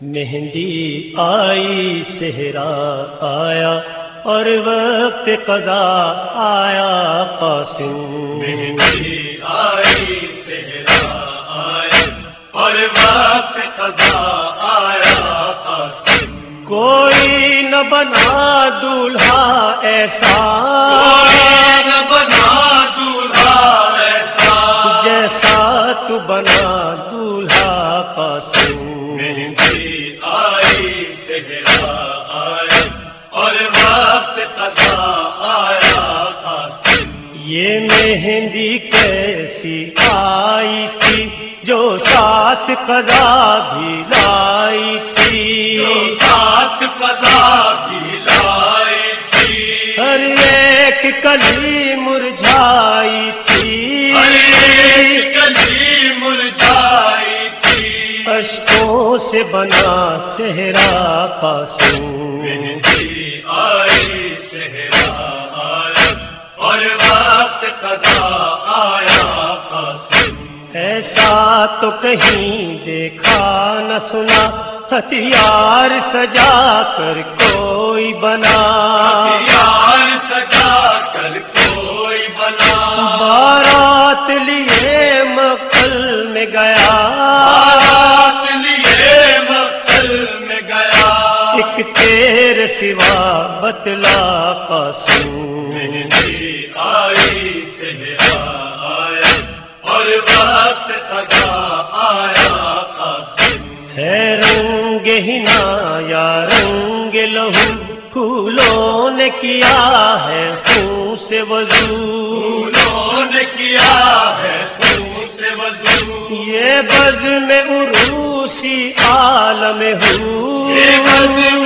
مہندی آئی صحرا آیا اور وقت قضا آیا قاسم۔ مہندی آئی صحرا آیا اور وقت قضا آیا قاسم۔ کوئی نہ بنا دولہا ایسا، کوئی نہ بنا دولہا ایسا، جیسا تو بنا دولہا قاسم۔ مہندی آئی صحرا آیا اور وقت قضا آیا قاسم۔ یہ مہندی کیسی آئی تھی جو ساتھ قضا بھی لائی تھی، جو ساتھ قضا بھی لائی تھی، ہر ایک کلی مرجھائی تھی، ہر ایک کلی مرجھائی تھی، اشکوں سے بنا صحرا قاسم۔ مہندی آئی صحرا آیا اور وقت قضا آیا قاسم۔ ایسا تو کہیں دیکھا نہ سنا، ہتھیار سجا کر کوئی بنا، ہتھیار سجا کر کوئی بنا، بارات لیے مقتل میں گیا، بارات لیے مقتل میں گیا، ایک تیرے سوا بتلا قاسم۔ مہندی آئی صحرا آیا اور وقت قضا آیا قاسم۔ ہے رنگ ہنا یا رنگ لہو، پھولوں نے کیا ہے خون سے وضو، پھولوں نے کیا ہے خون سے وضو، یہ بزم عروسی عالم ہوں، یہ بزم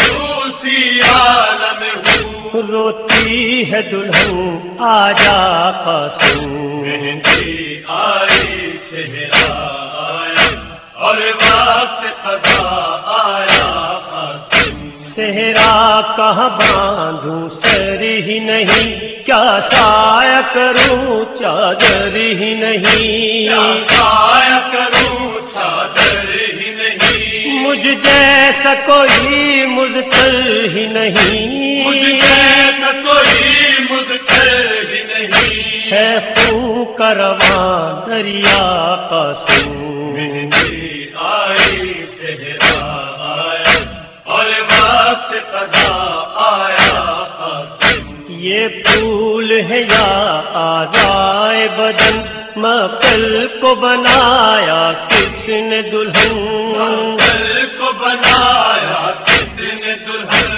عروسی عالم ہوں، روتی ہے دلہن آجا قاسم۔ مہندی آئی صحرا آیا اور وقت قضا آیا قاسم۔ صحرا کہاں باندھوں سر ہی نہیں، کیا سایہ کروں چادر ہی نہیں، کیا سایہ کروں چادر ہی نہیں، مجھ جیسا کوئی مضطر ہی نہیں، مجھ جیسا کوئی مضطر ہی نہیں، ہے خون کا رواں دریا قاسم۔ مہندی آئی صحرا آیا اور وقت قضا آیا قاسم۔ یہ پھول ہے یا آزائے بدن، مقتل کو بنایا کس نے دلہن، مقتل کو بنایا کس نے دلہن،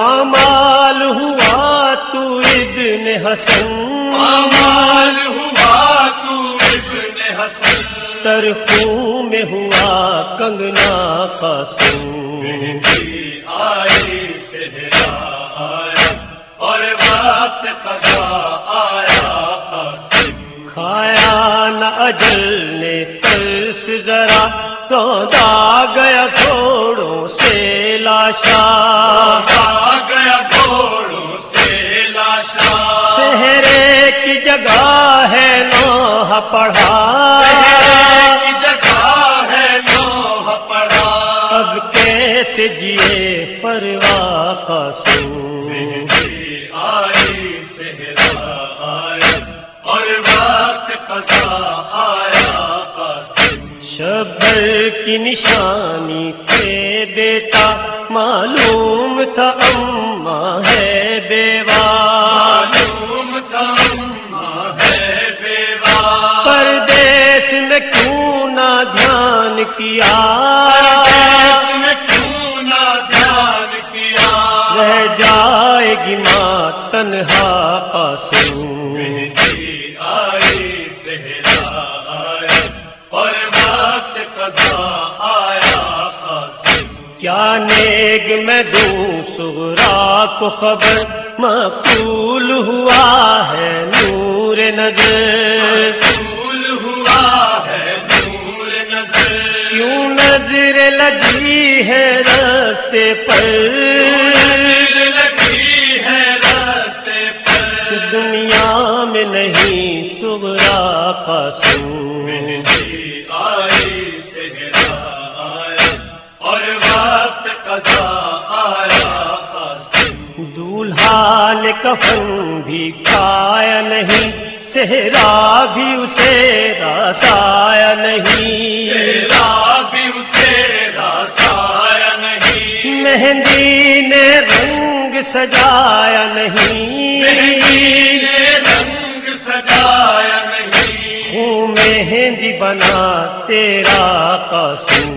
پامال ہوا تو ابن حسن، پامال ہوا تو ابن حسن، ترخوں میں ہوا کنگنا قاسم۔ مہندی آئی صحرا آیا اور وقت قضا آیا قاسم۔ کھایا نہ اجل نے ترس ذرا، روندا گیا گھوڑوں سے لاشا، آ گیا گھوڑوں سے لاشا، صحرے کی جگہ ہے نوحہ پڑھا، صحرے کی جگہ ہے لوح پڑا، اب کیسے جیے پرواہ قاسم۔ مہندی آئی صحرا آیا اور وقت قضا آیا قاسم۔ شبر کی نشانی پہ بیٹا معلوم تھا اماں ہے بیوہ، معلوم تھا اماں ہے بیوہ، پردیس میں کیوں نہ دھیان کیا، پردیس میں کیوں نہ دھیان کیا، رہ جائے گی ماں تنہا قاسم۔ مہندی آئی صحرا آیا اور وقت قضا آیا قاسم۔ کیا نیک میں دوں صغرا کو خبر، مقبول ہوا ہے نور نظر، مقبول ہوا ہے نور نظر، کیوں نظر لگی ہے راستے پر، نظر لگی ہے راستے پر، دنیا میں نہیں صغرا قاسم۔ مہندی آئی صحرا آیا اور کفن بھی کھایا نہیں، صحرا بھی اسے رسایا نہیں، صحرا بھی اسے رسایا نہیں، مہندی نے رنگ سجایا نہیں، مہندی نے رنگ سجایا نہیں، ہوں مہندی بنا تیرا قاسم،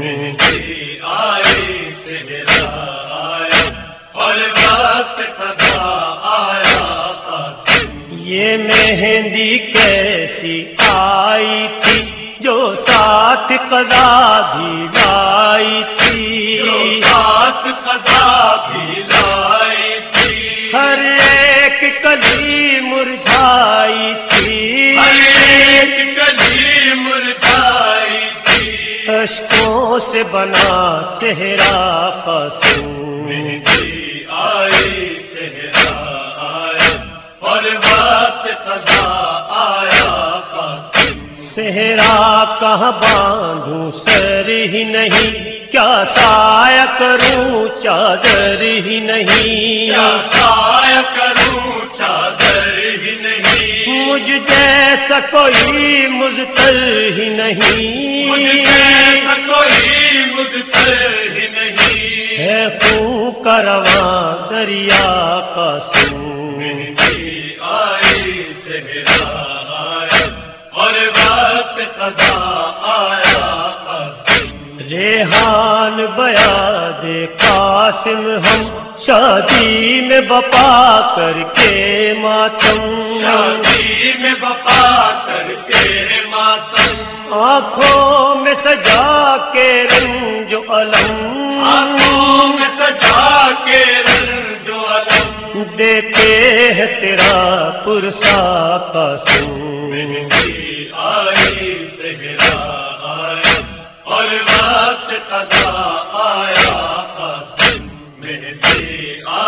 مہندی آئی صحرا آیا اور وقت قضا آیا قاسم، یہ مہندی کیسی آئی تھی جو ساتھ قضا بھی لائی جو تھی، ساتھ قضا بھی لائی تھی، ہر ایک کلی مرجھائی تھی، ہر ایک کلی مرجھائی تھی، اشکوں سے بنا صحرا قاسم، مہندی آئی صحرا آیا اور وقت قضا آیا قاسم، صحرا کہاں باندھوں سر ہی نہیں، کیا سایہ کروں چادر ہی نہیں، کیا سایہ کروں چادر ہی نہیں، مجھ جیسا کوئی مضطر ہی نہیں، مجھ جیسا کوئی مضطر ہی نہیں، ہے خون کا رواں دریا قاسم، مہندی آئی صحرا آیا اور وقت قضا آیا قاسم، ریحان بیاد قاسم ہم شادی میں بپا کر کے ماتم، شادی میں بپا کر کے ماتم، آنکھوں میں سجا کے رنج و علم، آنکھوں میں سجا کے رنج و علم، دیتے ہیں تیرا پرسا قاسم، مہندی آئی صحرا آیا اور وقت قضا آیا قاسم، مہندی